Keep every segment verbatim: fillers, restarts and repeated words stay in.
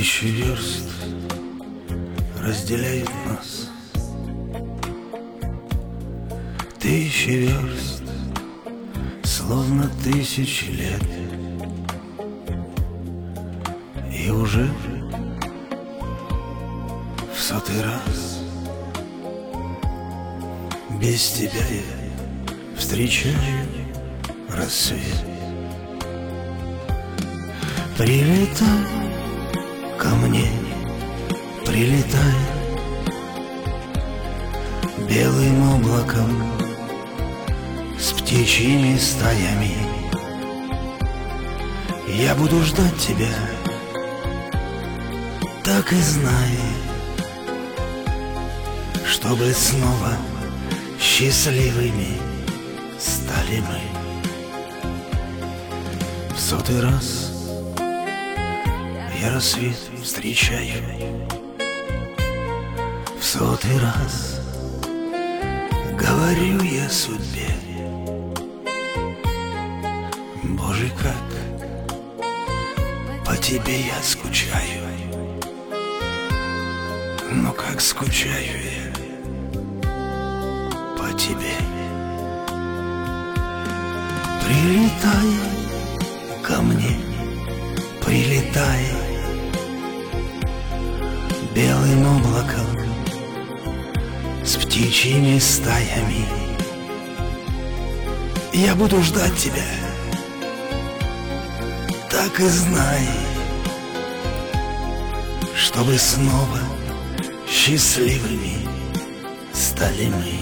Тысячи верст разделяют нас, тысячи верст, словно тысячи лет. И уже в сотый раз без тебя я встречаю рассвет. Прилетай ко мне, прилетай белым облаком с птичьими стаями. Я буду ждать тебя, так и знай, чтобы снова счастливыми стали мы. В сотый раз я рассвет встречаю, в сотый раз говорю я судьбе: Боже, как по тебе я скучаю, но как скучаю я по тебе. Прилетай ко мне, прилетай белым облаком с птичьими стаями. Я буду ждать тебя, так и знай, чтобы снова счастливыми стали мы.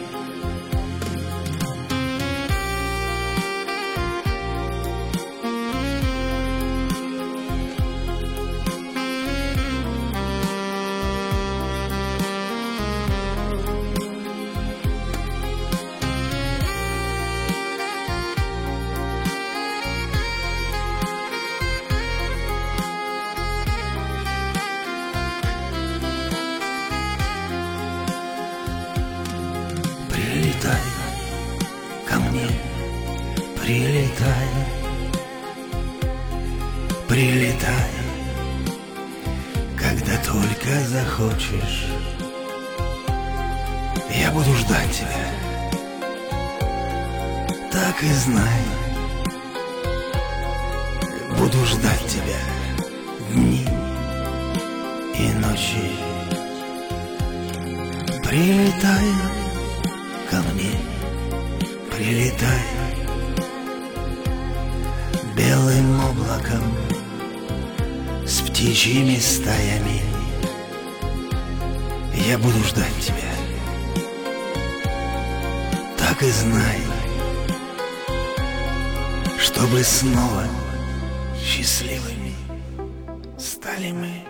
Прилетай ко мне, прилетай, прилетай, когда только захочешь. Я буду ждать тебя, так и знай, буду ждать тебя дни и ночи. Прилетай ко мне, прилетай белым облаком с птичьими стаями. Я буду ждать тебя, так и знай, чтобы снова счастливыми стали мы.